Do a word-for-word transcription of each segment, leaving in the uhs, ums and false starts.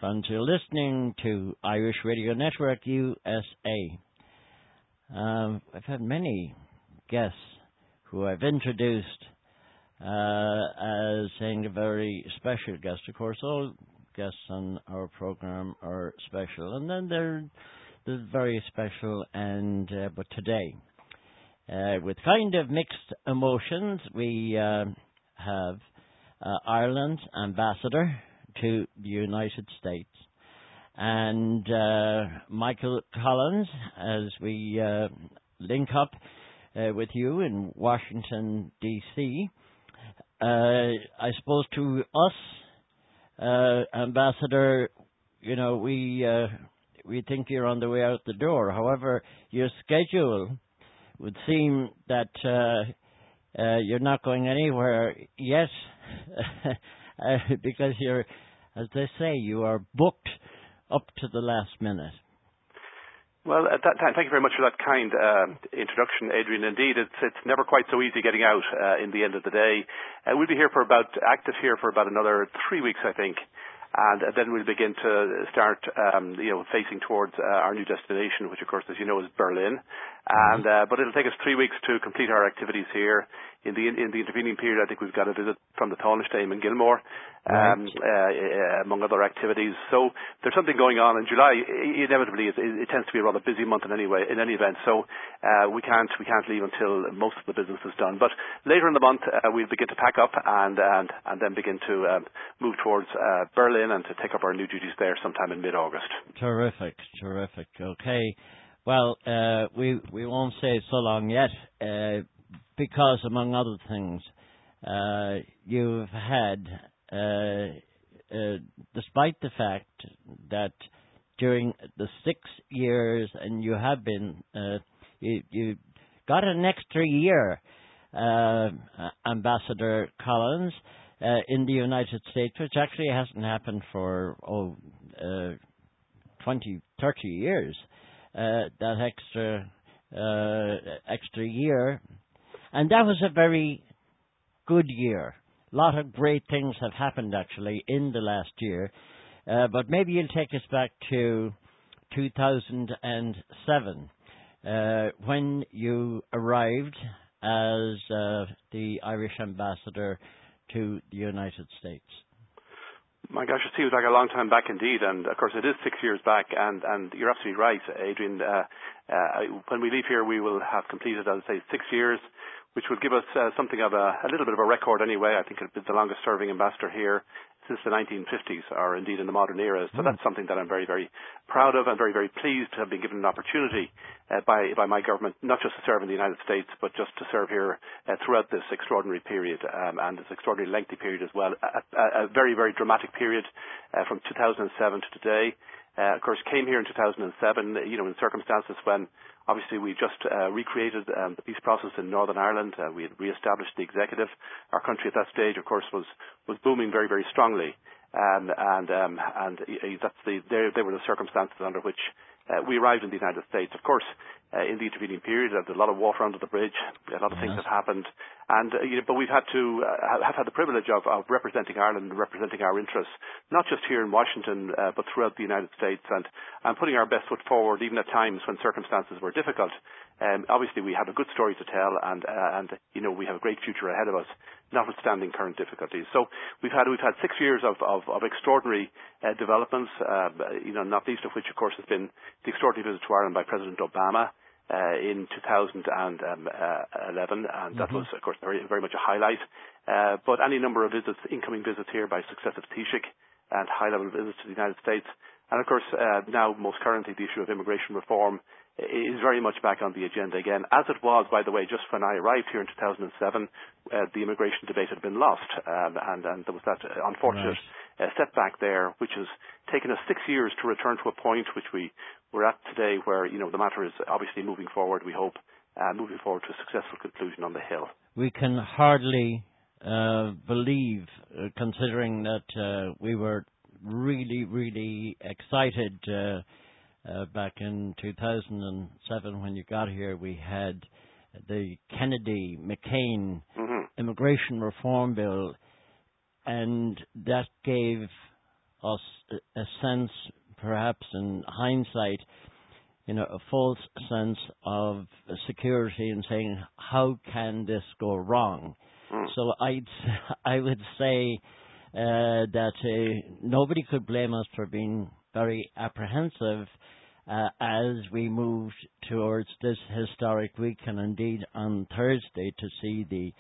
and you're listening to Irish Radio Network U S A. Um, I've had many guests who I've introduced uh, as saying a very special guest. Of course, all guests on our program are special, and then they're, they're very special. And uh, but today, uh, with kind of mixed emotions, we uh, have uh, Ireland's ambassador to the United States, and uh, Michael Collins, as we uh, link up uh, with you in Washington, D C. Uh, I suppose to us, uh, Ambassador, you know, we uh, we think you're on the way out the door. However, your schedule would seem that uh, uh, you're not going anywhere yet. Uh, because you're, as they say, you are booked up to the last minute. Well, uh, th- th- thank you very much for that kind uh, introduction, Adrian. Indeed, it's it's never quite so easy getting out uh, in the end of the day. Uh, we'll be here for about, active here for about another three weeks, I think. And uh, then we'll begin to start, um, you know, facing towards uh, our new destination, which, of course, as you know, is Berlin. And uh, but it'll take us three weeks to complete our activities here. In the in the intervening period, I think we've got a visit from the Taoiseach in Gilmore, um, right. uh, among other activities. So there's something going on in July. Inevitably, it, it tends to be a rather busy month in any way, in any event. So uh, we can't we can't leave until most of the business is done. But later in the month, uh, we'll begin to pack up and and and then begin to um, move towards uh, Berlin and to take up our new duties there sometime in mid-August. Terrific, terrific. Okay. Well, uh, we we won't say so long yet, uh, because among other things, uh, you've had, uh, uh, despite the fact that during the six years, and you have been, uh, you, you got an extra year, uh, Ambassador Collins, uh, in the United States, which actually hasn't happened for oh, uh, twenty, thirty years. Uh, that extra uh, extra year, and that was a very good year. A lot of great things have happened actually in the last year, uh, but maybe you'll take us back to two thousand seven uh, when you arrived as uh, the Irish ambassador to the United States. My gosh, it seems like a long time back indeed, and of course it is six years back, and, and you're absolutely right, Adrian. Uh, uh, when we leave here, we will have completed, I would say, six years, which will give us uh, something of a, a little bit of a record anyway. I think it'll be the longest serving ambassador here since the nineteen fifties, or indeed in the modern era. So mm. that's something that I'm very, very proud of and very, very pleased to have been given an opportunity uh, by by my government, not just to serve in the United States, but just to serve here uh, throughout this extraordinary period, um, and this extraordinarily lengthy period as well. A, a, a very, very dramatic period uh, from two thousand seven to today. Uh, of course, came here in two thousand seven, you know, in circumstances when obviously we just uh, recreated um, the peace process in Northern Ireland. Uh, we had re-established the executive. Our country at that stage, of course, was, was booming very, very strongly. Um, and um, and uh, that's the, they, they were the circumstances under which uh, we arrived in the United States. Of course, uh, in the intervening period, there's a lot of water under the bridge. A lot of yes. things have happened. And uh, you know, but we've had to uh, have had the privilege of, of representing Ireland and representing our interests, not just here in Washington, uh, but throughout the United States, and, and putting our best foot forward, even at times when circumstances were difficult. Um, obviously, we have a good story to tell, and uh, and you know, we have a great future ahead of us, notwithstanding current difficulties. So we've had we've had six years of of, of extraordinary uh, developments. Uh, you know, not least of which, of course, has been the extraordinary visit to Ireland by President Obama uh, in two thousand eleven, and that mm-hmm. was, of course, very very much a highlight. Uh, but any number of visits, incoming visits here by successive Taoiseach, and high-level visits to the United States, and of course uh, now most currently the issue of immigration reform is very much back on the agenda again, as it was, by the way, just when I arrived here in two thousand seven. Uh, the immigration debate had been lost, um, and, and there was that uh, unfortunate right. uh, setback there, which has taken us six years to return to a point which we we're at today, where you know the matter is obviously moving forward. We hope uh, moving forward to a successful conclusion on the Hill. We can hardly uh, believe, uh, considering that uh, we were really, really excited. Uh, Uh, back in two thousand seven, when you got here, we had the Kennedy-McCain mm-hmm. immigration reform bill, and that gave us a, a sense, perhaps in hindsight, you know, a false sense of security and saying, how can this go wrong? Mm. So I'd, I would say uh, that uh, nobody could blame us for being very apprehensive uh, as we moved towards this historic week, and indeed on Thursday to see the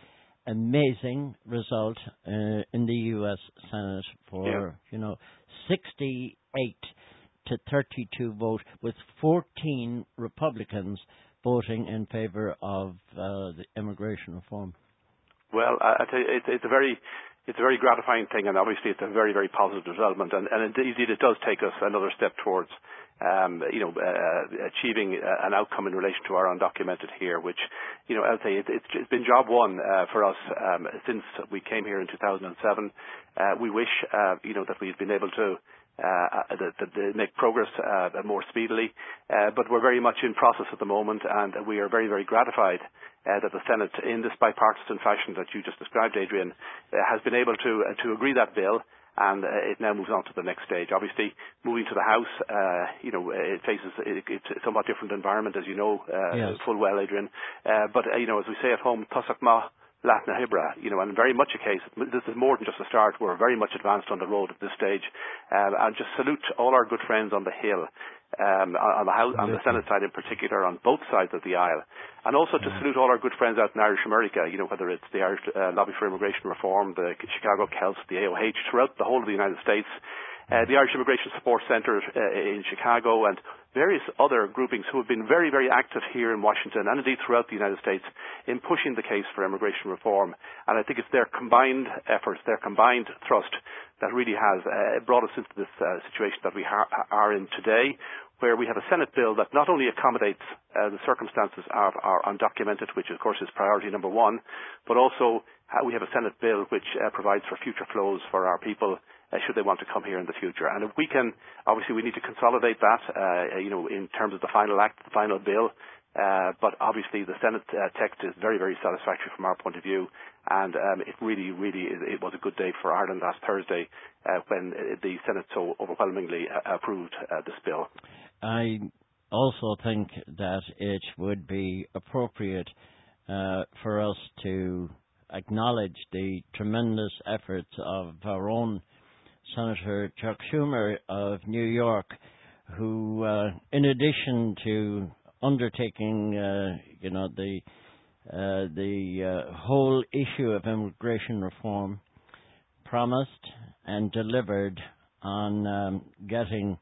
amazing result uh, in the U S Senate for, yeah. you know, sixty-eight to thirty-two vote, with fourteen Republicans voting in favour of uh, the immigration reform. Well, I, I tell you, it's, it's a very, it's a very gratifying thing, and obviously it's a very, very positive development, and, and indeed it does take us another step towards, um, you know, uh, achieving uh, an outcome in relation to our undocumented here, which, you know, I'll say it, it's, it's been job one uh, for us um, since we came here in two thousand seven. Uh, we wish, uh, you know, that we'd been able to Uh, that, that they make progress uh, more speedily, uh, but we're very much in process at the moment, and we are very, very gratified uh, that the Senate, in this bipartisan fashion that you just described, Adrian, uh, has been able to uh, to agree that bill, and uh, it now moves on to the next stage. Obviously, moving to the House, uh, you know, it faces it, it's a somewhat different environment, as you know uh, yes. full well, Adrian. Uh, but uh, you know, as we say at home, Tosach Ma Latna Hibra, you know, and very much a case, this is more than just a start, we're very much advanced on the road at this stage, um, and just salute all our good friends on the Hill, um, on, the House, on the Senate side in particular, on both sides of the aisle, and also to salute all our good friends out in Irish America, you know, whether it's the Irish uh, Lobby for Immigration Reform, the Chicago Celts, the A O H, throughout the whole of the United States, uh, the Irish Immigration Support Centre uh, in Chicago, and various other groupings who have been very, very active here in Washington and indeed throughout the United States in pushing the case for immigration reform. And I think it's their combined efforts, their combined thrust that really has uh, brought us into this uh, situation that we ha- are in today, where we have a Senate bill that not only accommodates uh, the circumstances of our undocumented, which of course is priority number one, but also uh, we have a Senate bill which uh, provides for future flows for our people Uh, should they want to come here in the future. And if we can, obviously we need to consolidate that, uh, you know, in terms of the final act, the final bill, uh, but obviously the Senate uh, text is very, very satisfactory from our point of view, and um, it really, really, it was a good day for Ireland last Thursday uh, when the Senate so overwhelmingly uh, approved uh, this bill. I also think that it would be appropriate uh, for us to acknowledge the tremendous efforts of our own Senator Chuck Schumer of New York, who, uh, in addition to undertaking, uh, you know, the uh, the uh, whole issue of immigration reform, promised and delivered on um, getting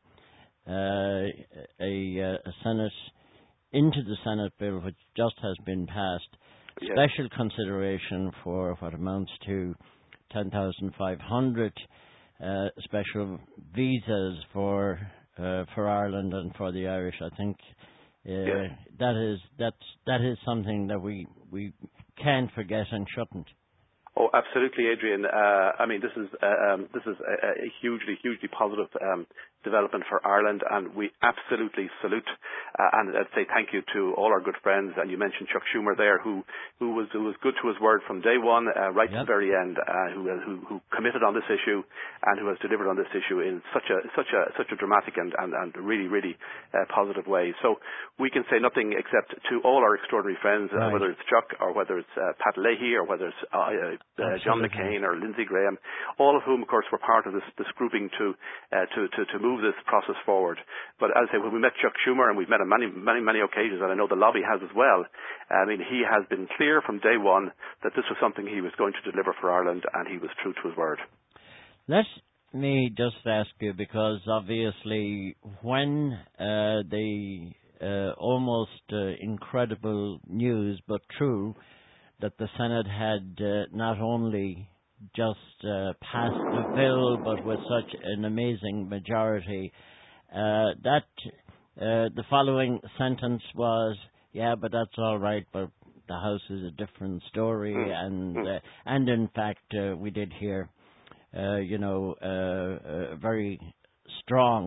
uh, a, a Senate into the Senate bill, which just has been passed, yes. Special consideration for what amounts to ten thousand five hundred. Uh, special visas for uh, for Ireland and for the Irish. I think uh, yes. that is that's that is something that we we can't forget and shouldn't. Oh, absolutely, Adrian. Uh, I mean, this is uh, um, this is a, a hugely, hugely positive um, development for Ireland, and we absolutely salute uh, and I'd say thank you to all our good friends. And you mentioned Chuck Schumer there, who who was who was good to his word from day one, uh, right yep. to the very end, uh, who, who who committed on this issue and who has delivered on this issue in such a such a such a dramatic and and, and really really uh, positive way. So we can say nothing except to all our extraordinary friends, right. uh, whether it's Chuck or whether it's uh, Pat Leahy or whether it's uh, Uh, John McCain or Lindsey Graham, all of whom, of course, were part of this, this grouping to, uh, to to to move this process forward. But as I say, when we met Chuck Schumer, and we've met on many, many, many occasions, and I know the lobby has as well, I mean, he has been clear from day one that this was something he was going to deliver for Ireland, and he was true to his word. Let me just ask you, because obviously when uh, the uh, almost uh, incredible news, but true, that the Senate had uh, not only just uh, passed the bill, but with such an amazing majority, uh, that uh, the following sentence was, yeah, but that's all right, but the House is a different story, and uh, and in fact uh, we did hear, uh, you know, uh, a very strong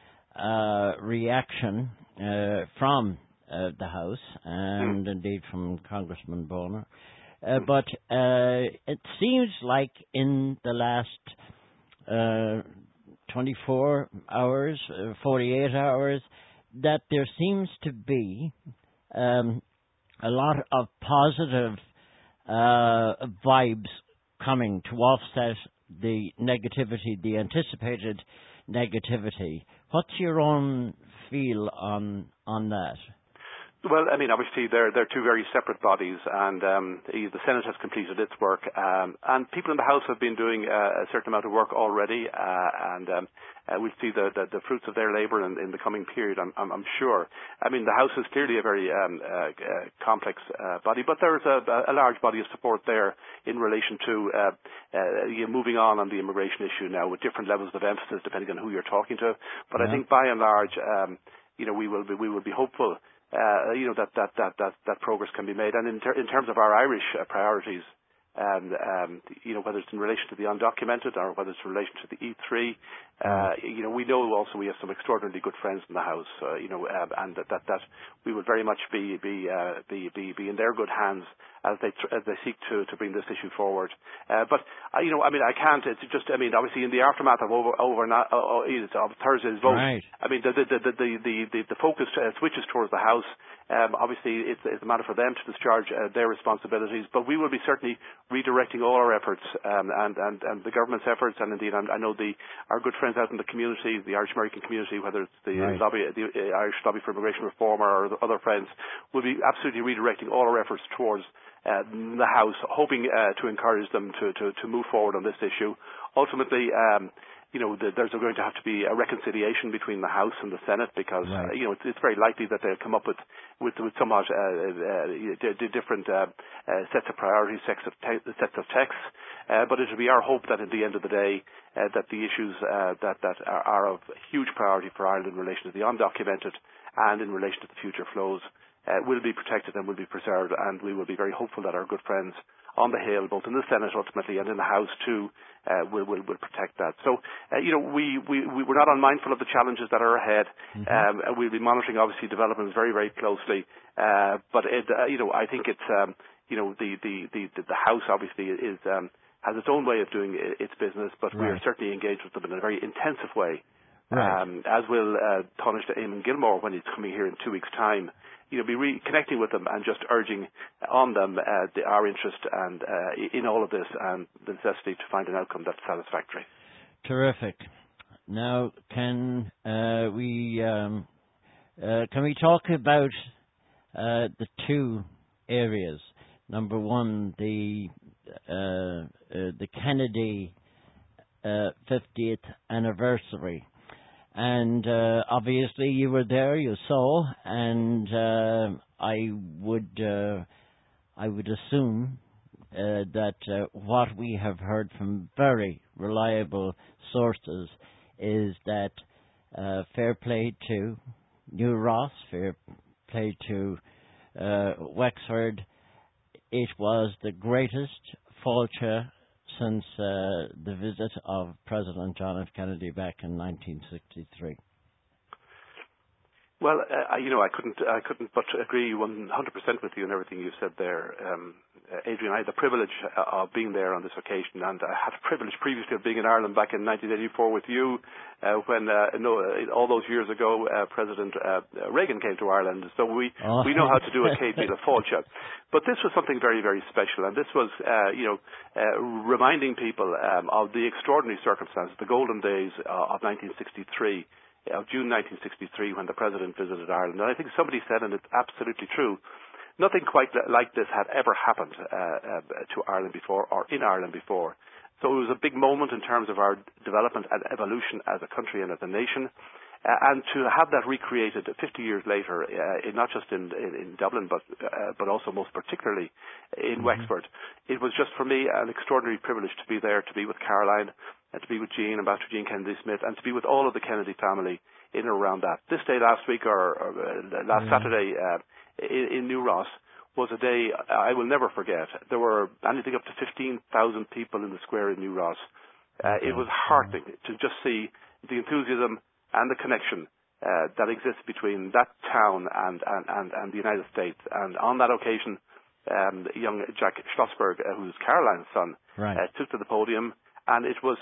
uh, reaction uh, from Uh, the House and mm. indeed from Congressman Bonar. Uh, but uh, it seems like in the last uh, twenty-four hours, uh, forty-eight hours, that there seems to be um, a lot of positive uh, vibes coming to offset the negativity, the anticipated negativity. What's your own feel on on that? Well, I mean, obviously they're they're two very separate bodies, and um, the the Senate has completed its work, um, and people in the House have been doing uh, a certain amount of work already, uh, and um, uh, we'll see the, the the fruits of their labour in, in the coming period. I'm, I'm I'm sure. I mean, the House is clearly a very um, uh, uh, complex uh, body, but there is a, a large body of support there in relation to uh, uh, you know, moving on on the immigration issue now, with different levels of emphasis depending on who you're talking to. But yeah. I think by and large, um, you know, we will be we will be hopeful. Uh, you know, that, that, that, that, that progress can be made. And in, ter- in terms of our Irish uh, priorities, um, um, you know, whether it's in relation to the undocumented or whether it's in relation to the E three, uh, you know, we know also we have some extraordinarily good friends in the House, uh, you know, uh, and that, that, that we will very much be, be, uh, be, be, be in their good hands as they, tr- as they seek to, to bring this issue forward. Uh, but, uh, you know, I mean, I can't, it's just, I mean, obviously in the aftermath of over, over uh, uh, of Thursday's vote, right. I mean, the, the, the, the, the, the, the focus uh, switches towards the House. Um, obviously, it's, it's a matter for them to discharge uh, their responsibilities, but we will be certainly redirecting all our efforts um, and, and, and the government's efforts, and indeed, I, I know the our good friends out in the community, the Irish American community, whether it's the right. lobby, the uh, Irish Lobby for Immigration Reform or the other friends, will be absolutely redirecting all our efforts towards uh, the House, hoping uh, to encourage them to, to, to move forward on this issue. Ultimately, um, you know, the, there's going to have to be a reconciliation between the House and the Senate because, right. uh, you know, it's, it's very likely that they'll come up with, with, with somewhat uh, uh, d- d- different uh, uh, sets of priorities, sets of, te- sets of texts. Uh, but it will be our hope that at the end of the day, uh, that the issues uh, that, that are, are of huge priority for Ireland in relation to the undocumented and in relation to the future flows uh, will be protected and will be preserved, and we will be very hopeful that our good friends on the Hill, both in the Senate ultimately and in the House too, uh, will, will will protect that. So, uh, you know, we, we, we, we're not unmindful of the challenges that are ahead. Mm-hmm. Um, and we'll be monitoring, obviously, developments very, very closely. Uh, but, it, uh, you know, I think it's, um, you know, the, the, the, the House obviously is um, has its own way of doing its business, but right. we are certainly engaged with them in a very intensive way. Right. Um, as will uh, Taoiseach Eamon Gilmore when he's coming here in two weeks' time. You know, be reconnecting with them and just urging on them uh, the, our interest and uh, in all of this and the necessity to find an outcome that's satisfactory. Terrific. Now, can uh, we um, uh, can we talk about uh, the two areas? Number one, the uh, uh, the Kennedy uh, fiftieth anniversary. And uh, obviously you were there, you saw, and uh, I would uh, I would assume uh, that uh, what we have heard from very reliable sources is that uh, fair play to New Ross, fair play to uh, Wexford, it was the greatest fáilte since uh, the visit of President John F. Kennedy back in nineteen sixty-three. Well, uh, you know, I couldn't, I couldn't but agree one hundred percent with you and everything you said there, um, uh, Adrian. I had the privilege uh, of being there on this occasion, and I had the privilege previously of being in Ireland back in nineteen eighty-four with you, uh, when uh, no, uh, all those years ago, uh, President uh, Reagan came to Ireland. So we oh. we know how to do a Kate Míle Fáilte. But this was something very, very special, and this was, uh, you know, uh, reminding people um, of the extraordinary circumstances, the golden days uh, of nineteen sixty-three. Of June nineteen sixty-three, when the President visited Ireland. And I think somebody said, and it's absolutely true, nothing quite like this had ever happened uh, uh, to Ireland before or in Ireland before. So it was a big moment in terms of our development and evolution as a country and as a nation. Uh, and to have that recreated fifty years later, uh, in, not just in, in, in Dublin, but uh, but also most particularly in mm-hmm. Wexford, it was just for me an extraordinary privilege to be there, to be with Caroline, and to be with Jean, Ambassador Jean Kennedy Smith, and to be with all of the Kennedy family in and around that. This day last week, or, or uh, last yeah. Saturday uh, in, in New Ross, was a day I will never forget. There were anything up to fifteen thousand people in the square in New Ross. Uh, okay. It was heartening to just see the enthusiasm and the connection uh, that exists between that town and, and, and, and the United States. And on that occasion, um, young Jack Schlossberg, uh, who's Caroline's son, right. uh, took to the podium, and it was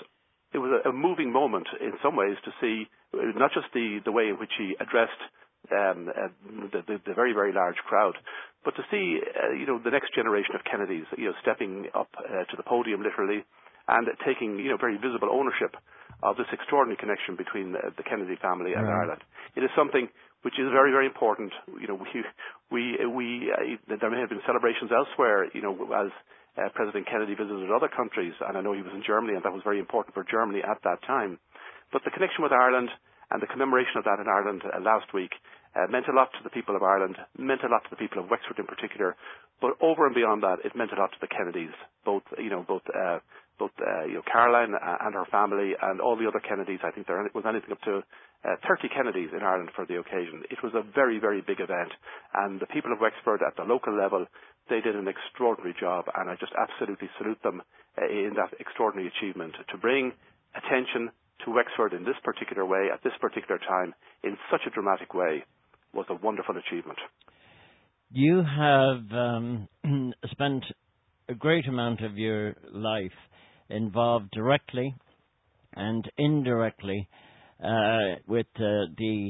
it was a, a moving moment in some ways to see not just the, the way in which he addressed um, uh, the, the, the very, very large crowd, but to see, uh, you know, the next generation of Kennedys, you know, stepping up uh, to the podium literally and taking, you know, very visible ownership of this extraordinary connection between the, the Kennedy family and right. Ireland. It is something which is very, very important. You know, we, we, we uh, there may have been celebrations elsewhere, you know, as uh, President Kennedy visited other countries, and I know he was in Germany, and that was very important for Germany at that time. But the connection with Ireland and the commemoration of that in Ireland uh, last week uh, meant a lot to the people of Ireland, meant a lot to the people of Wexford in particular. But over and beyond that, it meant a lot to the Kennedys, both you know, both uh, both uh, you know, Caroline and her family and all the other Kennedys. I think there was anything up to uh, thirty Kennedys in Ireland for the occasion. It was a very, very big event, and the people of Wexford at the local level, they did an extraordinary job, and I just absolutely salute them uh, in that extraordinary achievement to bring attention to Wexford in this particular way, at this particular time, in such a dramatic way, was a wonderful achievement. You have um, spent a great amount of your life involved directly and indirectly uh, with uh, the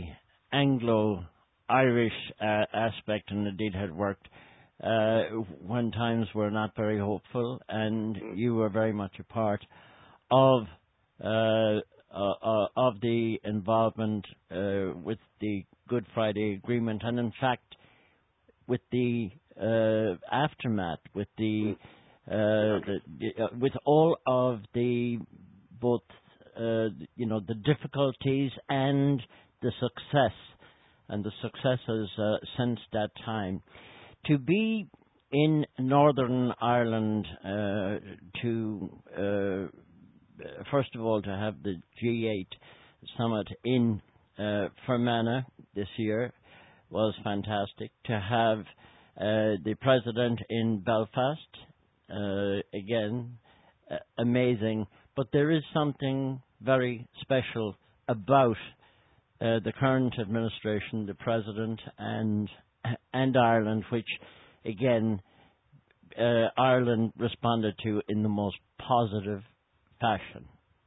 Anglo-Irish uh, aspect, and indeed had worked uh, when times were not very hopeful, and you were very much a part of uh, Uh, uh, of the involvement uh, with the Good Friday Agreement, and in fact with the uh, aftermath, with the, uh, the, the uh, with all of the both uh, you know the difficulties and the success and the successes uh, since that time. To be in Northern Ireland uh, to uh, first of all, to have the G eight summit in uh, Fermanagh this year was fantastic. To have uh, the president in Belfast, uh, again, uh, amazing. But there is something very special about uh, the current administration, the president, and and Ireland, which, again, uh, Ireland responded to in the most positive fashion.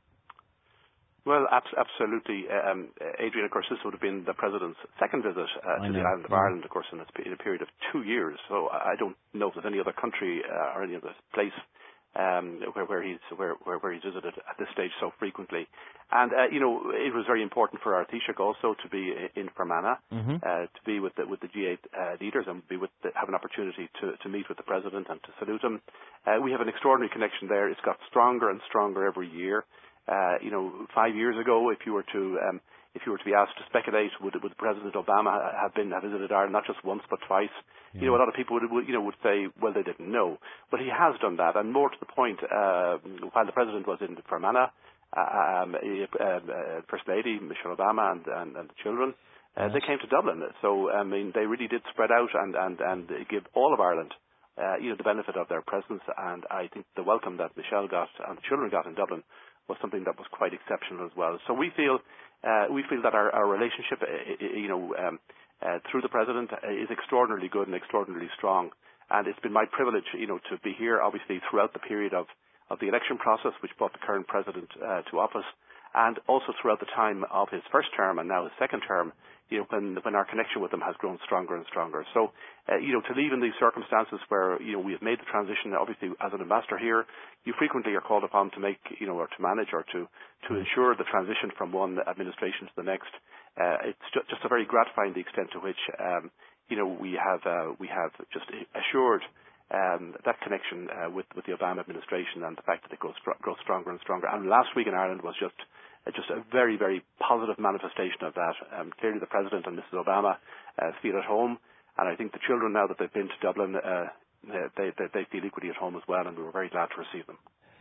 Well, abs- absolutely, um, Adrian. Of course, this would have been the president's second visit uh, to know, the island of yeah. Ireland, of course, in a, in a period of two years. So I don't know if there's any other country uh, or any other place um, where, where he's where, where, where he's visited at this stage so frequently. And uh, you know, it was very important for our Taoiseach also to be in Fermanagh, mm-hmm. uh, to be with the, with the G eight uh, leaders and be with the, have an opportunity to, to meet with the president and to salute him. Uh, we have an extraordinary connection there. It's got stronger and stronger every year. Uh, you know, five years ago, if you were to um, if you were to be asked to speculate, would, would President Obama have been have visited Ireland not just once but twice? Yeah. You know, a lot of people would, would you know would say, well, they didn't know, but he has done that, and more to the point, uh, while the president was in Fermanagh, um, uh, uh, First Lady Michelle Obama and, and, and the children, uh, yes. they came to Dublin. So I mean, they really did spread out and and and give all of Ireland, uh, you know, the benefit of their presence. And I think the welcome that Michelle got and the children got in Dublin was something that was quite exceptional as well. So we feel uh, we feel that our, our relationship, uh, you know, um, uh, through the president uh, is extraordinarily good and extraordinarily strong. And it's been my privilege, you know, to be here, obviously, throughout the period of, of the election process, which brought the current president uh, to office, and also throughout the time of his first term and now his second term, you know, when when our connection with him has grown stronger and stronger. So, uh, you know, to leave in these circumstances where, you know, we have made the transition, obviously, as an ambassador here, you frequently are called upon to make, you know, or to manage or to, to ensure the transition from one administration to the next. Uh, it's ju- just a very gratifying the extent to which, um, you know, we have uh, we have just assured um, that connection uh, with with the Obama administration, and the fact that it goes grows stronger and stronger. And last week in Ireland was just uh, just a very very positive manifestation of that. Um, clearly, the President and Missus Obama uh, feel at home, and I think the children, now that they've been to Dublin, uh, they, they they feel equally at home as well, and we were very glad to receive them.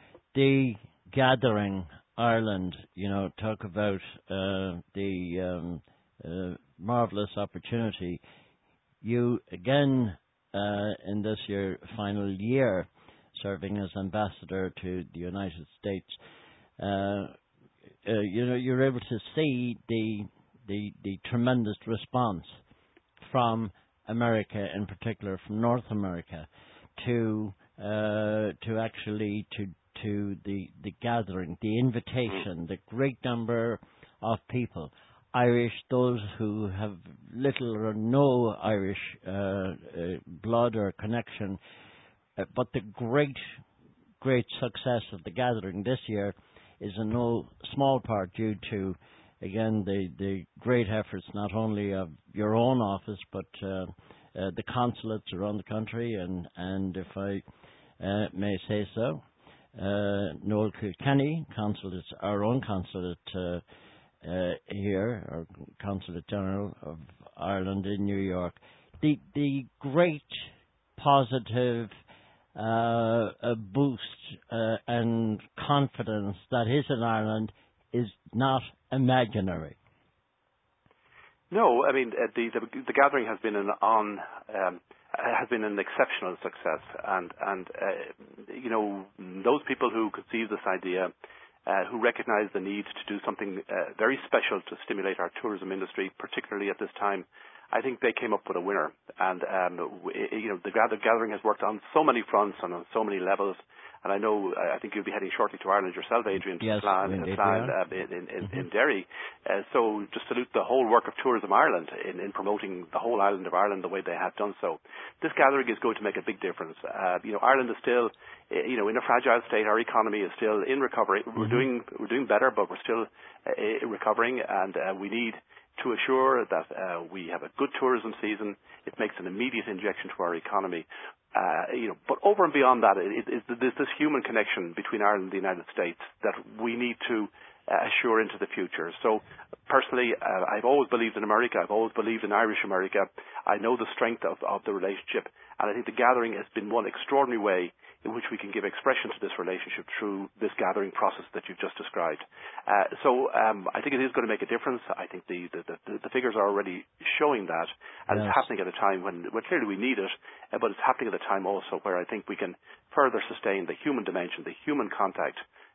The gathering Ireland, you know, talk about uh, the um, uh, marvelous opportunity. You, again, uh, in this year, final year, serving as ambassador to the United States, uh, uh, you know, you're able to see the, the, the tremendous response from America, in particular from North America, to, uh, to actually to to the, the gathering, the invitation, the great number of people, Irish, those who have little or no Irish uh, uh, blood or connection, uh, but the great, great success of the gathering this year is in no small part due to, again, the, the great efforts not only of your own office, but uh, uh, the consulates around the country, and, and if I uh, may say so, uh, Noel Kilkenny, consulate, our own consulate uh, uh, here, our Consulate General of Ireland in New York, the the great positive uh, a boost uh, and confidence that is in Ireland is not imaginary. No, I mean uh, the, the the gathering has been an on um, has been an exceptional success, and and uh, you know, those people who conceived this idea, uh, who recognise the need to do something uh, very special to stimulate our tourism industry, particularly at this time, I think they came up with a winner. And um, w- you know, the gathering has worked on so many fronts and on so many levels. And I know, I think you'll be heading shortly to Ireland yourself, Adrian, to yes, Flan, indeed, Flan yeah. uh, in, in, mm-hmm. in Derry. Uh, so just salute the whole work of Tourism Ireland in, in promoting the whole island of Ireland the way they have done so. This gathering is going to make a big difference. Uh, you know, Ireland is still, uh, you know, in a fragile state. Our economy is still in recovery. Mm-hmm. We're doing we're doing better, but we're still uh, recovering, and uh, we need to assure that uh, we have a good tourism season. It makes an immediate injection to our economy. Uh, you know, but over and beyond that, it, it, there's this human connection between Ireland and the United States that we need to uh, assure into the future. So, personally, uh, I've always believed in America. I've always believed in Irish America. I know the strength of, of the relationship, and I think the gathering has been one extraordinary way in which we can give expression to this relationship through this gathering process that you've just described. Uh, so um, I think it is going to make a difference. I think the, the, the, the figures are already showing that, and yes. It's happening at a time when, when clearly we need it, uh, but it's happening at a time also where I think we can further sustain the human dimension, the human contact,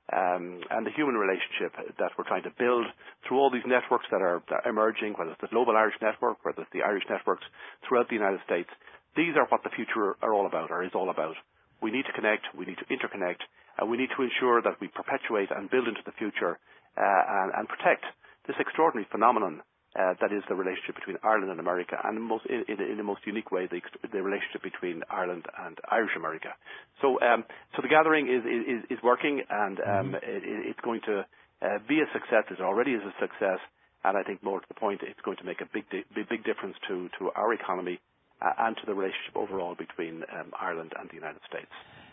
um, and the human relationship that we're trying to build through all these networks that are, that are emerging, whether it's the Global Irish Network, whether it's the Irish networks throughout the United States. These are what the future are all about, or is all about. We need to connect, we need to interconnect, and we need to ensure that we perpetuate and build into the future uh, and, and protect this extraordinary phenomenon uh, that is the relationship between Ireland and America, and most, in, in, in the most unique way, the, the relationship between Ireland and Irish America. So, um, so the gathering is, is, is working, and um, mm-hmm. it, it's going to uh, be a success. It already is a success, and I think more to the point, it's going to make a big, di- big difference to, to our economy. Uh, and to the relationship overall between um, Ireland and the United States.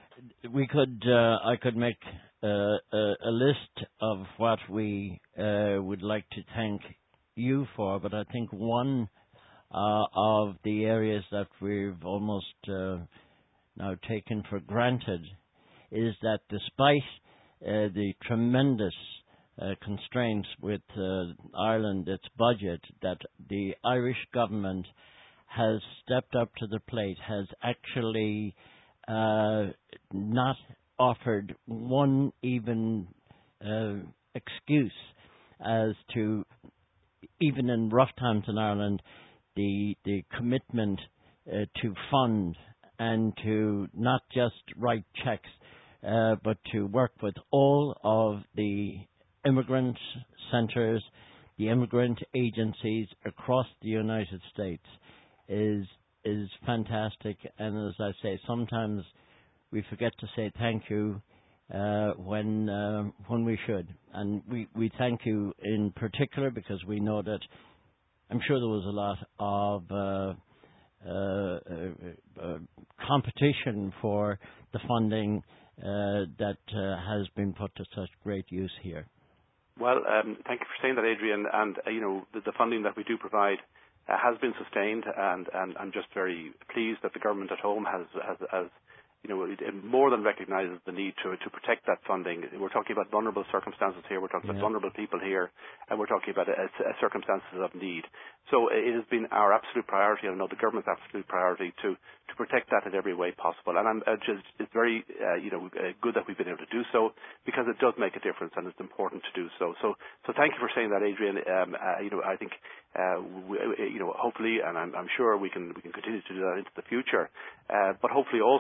We could, uh, I could make uh, a, a list of what we uh, would like to thank you for, but I think one uh, of the areas that we've almost uh, now taken for granted is that despite uh, the tremendous uh, constraints with uh, Ireland, its budget, that the Irish government has stepped up to the plate, has actually uh, not offered one even uh, excuse as to, even in rough times in Ireland, the the commitment uh, to fund and to not just write checks, uh, but to work with all of the immigrant centres, the immigrant agencies across the United States. is is fantastic, and as I say, sometimes we forget to say thank you uh, when uh, when we should, and we, we thank you in particular because we know that I'm sure there was a lot of uh, uh, uh, uh, competition for the funding uh, that uh, has been put to such great use here. Well, um, thank you for saying that, Adrian, and uh, you know the, the funding that we do provide Uh, has been sustained, and, and I'm just very pleased that the government at home has, has, has you know, it, it more than recognises the need to to protect that funding. We're talking about vulnerable circumstances here. We're talking yeah. about vulnerable people here, and we're talking about a, a circumstances of need. So it has been our absolute priority, and I know the government's absolute priority to to protect that in every way possible. And I'm uh, just it's very uh, you know uh, good that we've been able to do so because it does make a difference, and it's important to do so. So so thank you for saying that, Adrian. Um, uh, you know I think uh, we, you know hopefully, and I'm, I'm sure we can we can continue to do that into the future. Uh, but hopefully also. Um,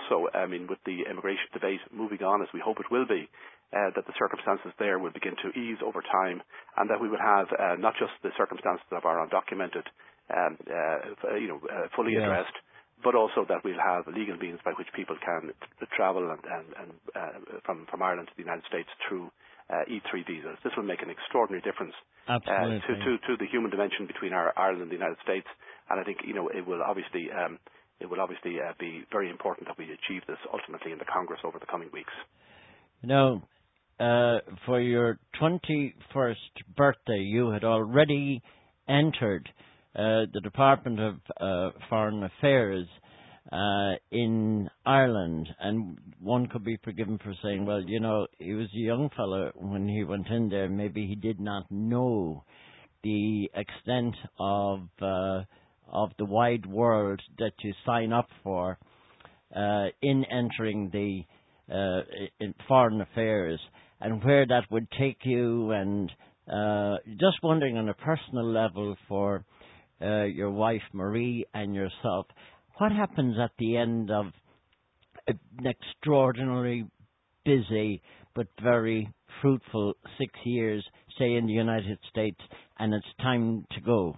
mean, with the immigration debate moving on, as we hope it will be, uh, that the circumstances there will begin to ease over time, and that we will have uh, not just the circumstances that are undocumented, um, uh, you know, uh, fully yes. addressed, but also that we'll have legal means by which people can t- travel and, and, and uh, from, from Ireland to the United States through uh, E three visas. This will make an extraordinary difference uh, to, to, to the human dimension between our, Ireland and the United States. And I think, you know, it will obviously um, it will obviously uh, be very important that we achieve this ultimately in the Congress over the coming weeks. You know, uh, for your twenty-first birthday, you had already entered uh, the Department of uh, Foreign Affairs uh, in Ireland, and one could be forgiven for saying, well, you know, he was a young fellow when he went in there. Maybe he did not know the extent of uh, of the wide world that you sign up for uh, in entering the uh, in foreign affairs, and where that would take you, and uh, just wondering on a personal level for uh, your wife Marie and yourself, what happens at the end of an extraordinarily busy but very fruitful six years, say in the United States, and it's time to go?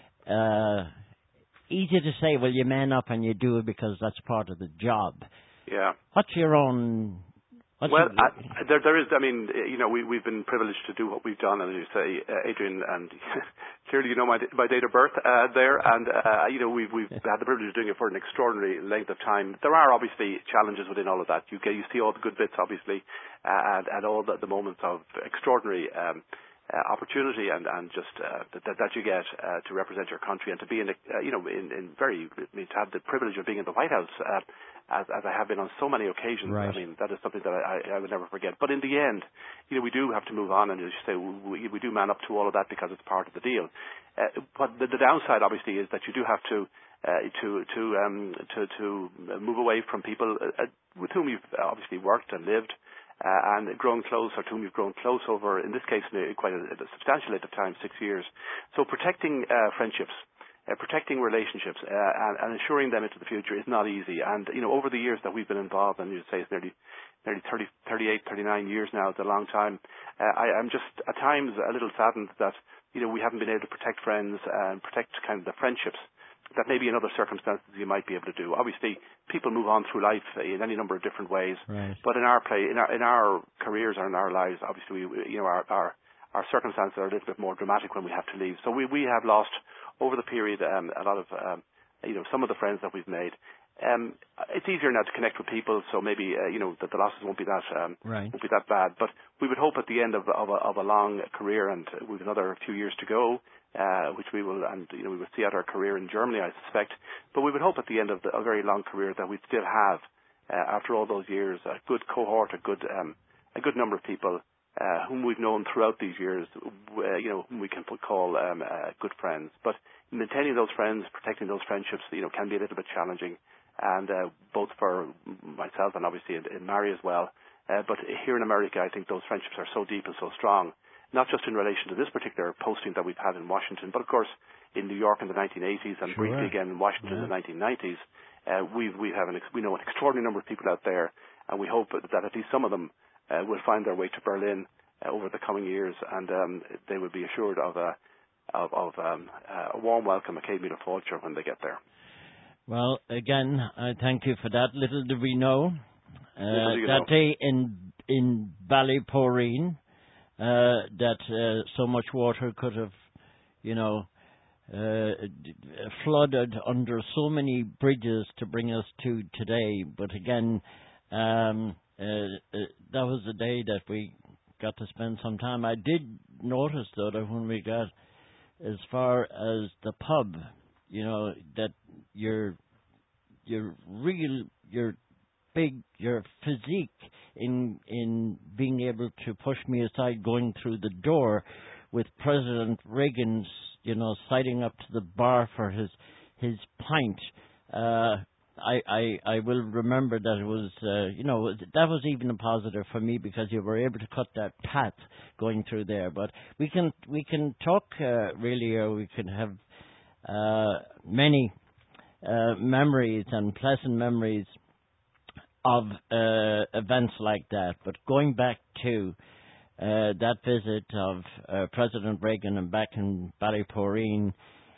Uh, easy to say, well, you man up and you do it because that's part of the job. Yeah. What's your own... What's well, your, I, there, there is, I mean, you know, we, we've been privileged to do what we've done, and as you say, uh, Adrian, and clearly you know my, my date of birth uh, there, and, uh, you know, we've, we've had the privilege of doing it for an extraordinary length of time. There are obviously challenges within all of that. You, get, you see all the good bits, obviously, uh, and, and all the, the moments of extraordinary um, uh, opportunity and, and just uh, that, that you get uh, to represent your country and to be in, a, uh, you know, in, in very, I mean, to have the privilege of being in the White House, uh, as, as I have been on so many occasions. right. I mean, that is something that I, I would never forget. But in the end, you know, we do have to move on, and as you say, we, we do man up to all of that because it's part of the deal. Uh, but the, the downside, obviously, is that you do have to uh, to to um, to to move away from people uh, with whom you've obviously worked and lived. Uh, and grown close, or to whom you've grown close over, in this case, quite a, a substantial length of time, six years. So protecting uh, friendships, uh, protecting relationships, uh, and, and ensuring them into the future is not easy. And, you know, over the years that we've been involved, and you'd say it's nearly, nearly thirty, thirty-eight, thirty-nine years now, it's a long time, uh, I, I'm just at times a little saddened that, you know, we haven't been able to protect friends and protect kind of the friendships that maybe in other circumstances you might be able to do. Obviously, people move on through life in any number of different ways. Right. But in our play, in our in our careers or in our lives, obviously, we, you know, our, our our circumstances are a little bit more dramatic when we have to leave. So we we have lost over the period um, a lot of um, you know, some of the friends that we've made. Um, it's easier now to connect with people, so maybe uh, you know that the losses won't be that um, right. won't be that bad. But we would hope at the end of of a, of a long career, and we've another few years to go, uh, which we will, and you know we will see out our career in Germany, I suspect. But we would hope at the end of the, a very long career that we'd still have, uh, after all those years, a good cohort, a good um, a good number of people uh, whom we've known throughout these years, uh, you know, whom we can put, call um, uh, good friends. But maintaining those friends, protecting those friendships, you know, can be a little bit challenging. And uh, both for myself and obviously in, in Mary as well. Uh, but here in America, I think those friendships are so deep and so strong, not just in relation to this particular posting that we've had in Washington, but of course in New York in the nineteen eighties and sure. briefly again in Washington yeah. in the nineteen nineties. Uh, we we have an we know an extraordinary number of people out there, and we hope that at least some of them uh, will find their way to Berlin uh, over the coming years, and um, they will be assured of a of, of um, a warm welcome at Céad Míle Fáilte when they get there. Well, again, I thank you for that. Little do we know uh, that know. day in in Ballyporeen uh, that uh, so much water could have, you know, uh, flooded under so many bridges to bring us to today. But again, um, uh, uh, that was the day that we got to spend some time. I did notice, though, that when we got as far as the pub, you know, that your your real your big your physique in in being able to push me aside going through the door with President Reagan's, you know, siding up to the bar for his his pint. Uh, I, I I will remember that it was uh, you know that was even a positive for me because you were able to cut that path going through there. But we can we can talk uh, really, or we can have uh, many uh, memories and pleasant memories of uh, events like that. But going back to uh, that visit of uh, President Reagan and back in Ballyporeen,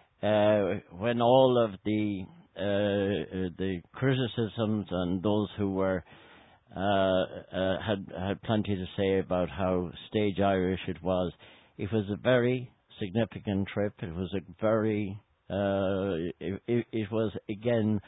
uh, when all of the uh, uh, the criticisms and those who were uh, uh, had had plenty to say about how stage Irish it was, it was a very significant trip. It was a very uh, it, it, it was again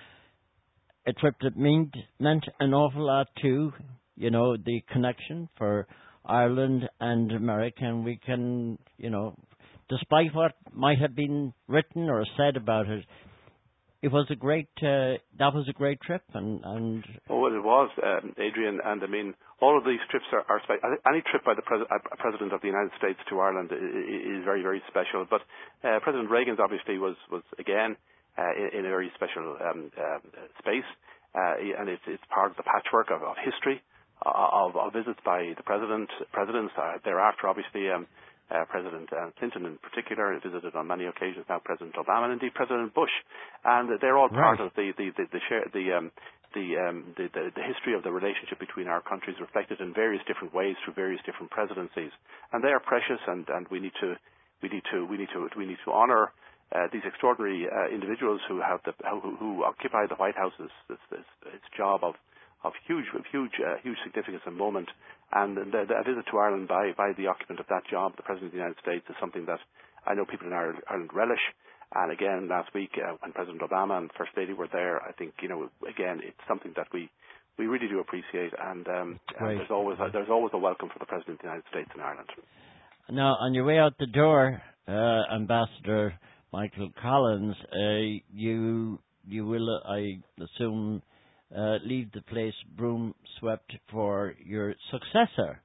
a trip that meant meant an awful lot to, you know, the connection for Ireland and America. And we can, you know, despite what might have been written or said about it, it was a great uh, that was a great trip. And, and oh, well, it was, um, Adrian. And I mean, all of these trips are, are spe- any trip by the pres- uh, president of the United States to Ireland is, is very, very special. But uh, President Reagan's obviously was was again. Uh, in, in a very special um, uh, space, uh, and it's, it's part of the patchwork of, of history uh, of, of visits by the president, presidents. Uh, thereafter, obviously, um, uh, President uh, Clinton in particular visited on many occasions. Now, President Obama and indeed President Bush, and they're all part right. of the the the the, share, the, um, the, um, the the the history of the relationship between our countries, reflected in various different ways through various different presidencies, and they are precious, and, and we need to we need to we need to we need to honour. Uh, these extraordinary uh, individuals who have the who, who occupy the White House's this, this, this job of of huge of huge uh, huge significance and moment, and the, the, a visit to Ireland by by the occupant of that job, the President of the United States, is something that I know people in Ireland, Ireland relish. And again, last week uh, when President Obama and First Lady were there, I think, you know, again, it's something that we we really do appreciate, and, um, and there's always a, there's always a welcome for the President of the United States in Ireland. Now, on your way out the door, uh, Ambassador Michael Collins, uh, you you will, uh, I assume, uh, leave the place broom swept for your successor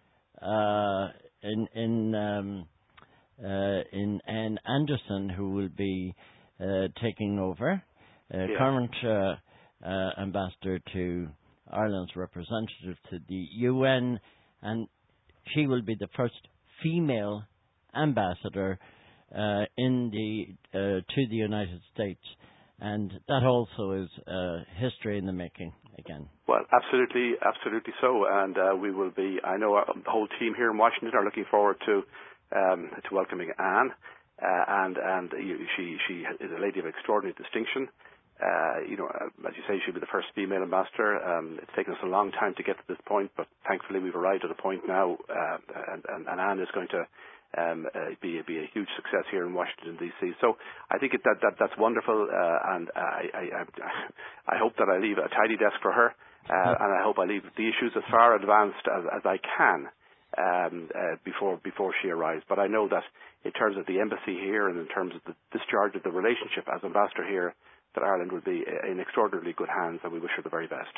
uh, in in um, uh, in Anne Anderson, who will be uh, taking over, uh, yeah. current uh, uh, ambassador to Ireland's representative to the U N, and she will be the first female ambassador Uh, in the uh, to the United States, and that also is uh, history in the making again. Well, absolutely, absolutely so, and uh, we will be. I know our, the whole team here in Washington are looking forward to um, to welcoming Anne, uh, and and she she is a lady of extraordinary distinction. Uh, you know, as you say, she'll be the first female ambassador. Um, it's taken us a long time to get to this point, but thankfully we've arrived at a point now, uh, and, and, and Anne is going to Um, uh, be be a huge success here in Washington D C. So I think it, that that that's wonderful, uh, and I, I I I hope that I leave a tidy desk for her, uh, and I hope I leave the issues as far advanced as, as I can um, uh, before before she arrives. But I know that in terms of the embassy here and in terms of the discharge of the relationship as ambassador here, that Ireland will be in extraordinarily good hands, and we wish her the very best.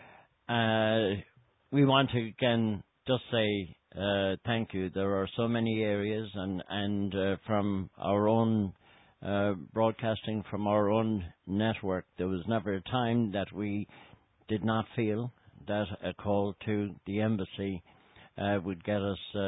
Uh, we want to again just say. Uh, thank you. There are so many areas, and and uh, from our own uh, broadcasting, from our own network, there was never a time that we did not feel that a call to the embassy uh, would get us uh,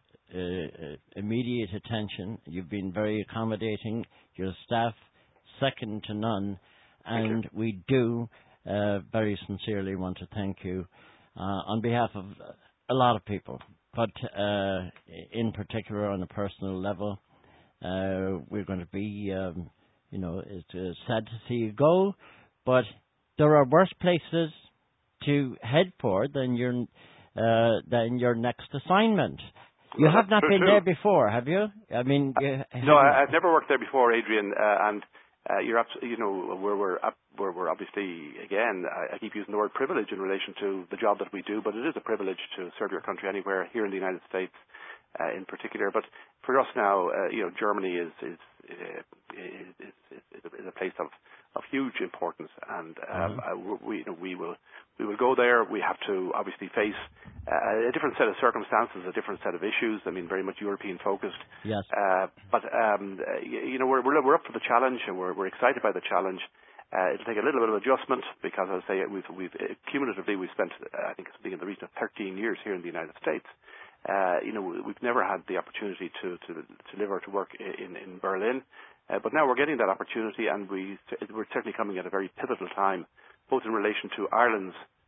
uh, immediate attention. You've been very accommodating. Your staff, second to none, and we do uh, very sincerely want to thank you uh, on behalf of a lot of people. But uh, in particular, on a personal level, uh, we're going to be, um, you know, it's uh, sad to see you go, but there are worse places to head for than your uh, than your next assignment. You Well, have not true been too. there before, have you? I mean, you no, I, I've never worked there before, Adrian, uh, and uh, you're abs- you know where we're up, where we're obviously again. I, I keep using the word privilege in relation to the job that we do, but it is a privilege to serve your country anywhere here in the United States, uh, in particular. But for us now, uh, you know, Germany is is uh, is, is, is, is a place of, of huge importance, and um, mm-hmm. uh, we you know, we will we will go there. We have to obviously face uh, a different set of circumstances, a different set of issues. I mean, very much European focused. Yes. Uh, but um, uh, you know, we're, we're we're up for the challenge, and we're we're excited by the challenge. Uh, it'll take a little bit of adjustment because, as I say, we've we've uh, cumulatively we've spent uh, I think it's been in the region of thirteen years here in the United States. Uh, you know, we've never had the opportunity to to, to live or to work in in Berlin, uh, but now we're getting that opportunity, and we we're certainly coming at a very pivotal time, both in relation to Ireland's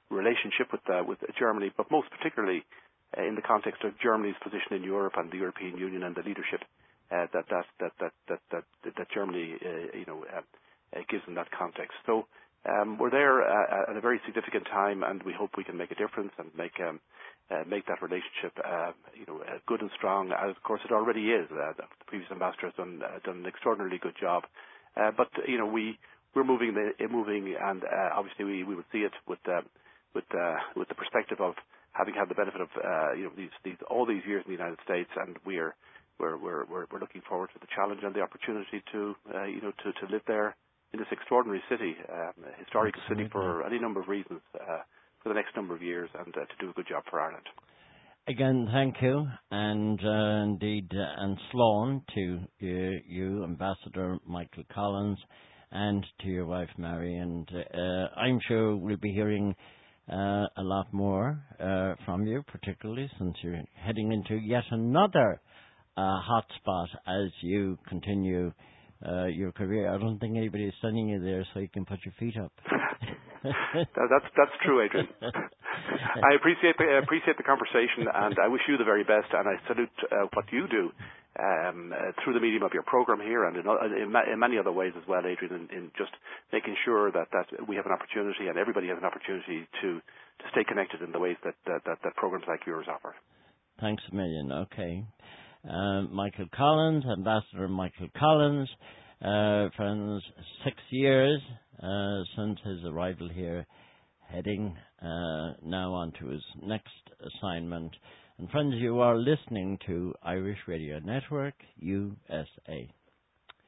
relationship with uh, with Germany, but most particularly uh, in the context of Germany's position in Europe and the European Union and the leadership uh, that, that, that that that that that that Germany uh, you know uh, uh, gives in that context. So um, we're there uh, at a very significant time, and we hope we can make a difference and make um, uh, make that relationship uh, you know uh, good and strong, as of course it already is. Uh, the previous ambassador has done uh, done an extraordinarily good job, uh, but you know we. We're moving, the, moving, and uh, obviously we, we would see it with uh, with uh, with the perspective of having had the benefit of uh, you know these, these all these years in the United States, and we're we're we're we're, we're looking forward to the challenge and the opportunity to uh, you know to, to live there in this extraordinary city, um, a historical Absolutely. city for any number of reasons uh, for the next number of years, and uh, to do a good job for Ireland. Again, thank you, and uh, indeed, uh, and Sloan to you, you, Ambassador Michael Collins, and to your wife, Mary. And uh, I'm sure we'll be hearing uh, a lot more uh, from you, particularly since you're heading into yet another uh, hotspot as you continue uh, your career. I don't think anybody's sending you there so you can put your feet up. that's that's true, Adrian. I appreciate the, uh, appreciate the conversation, and I wish you the very best, and I salute uh, what you do um, uh, through the medium of your program here, and in, in, in many other ways as well, Adrian, in, in just making sure that, that we have an opportunity, and everybody has an opportunity to, to stay connected in the ways that, that, that, that programs like yours offer. Thanks a million. Okay. Uh, Michael Collins, Ambassador Michael Collins, uh, friends, six years uh, since his arrival here, heading uh, now on to his next assignment. And friends, you are listening to Irish Radio Network, U S A.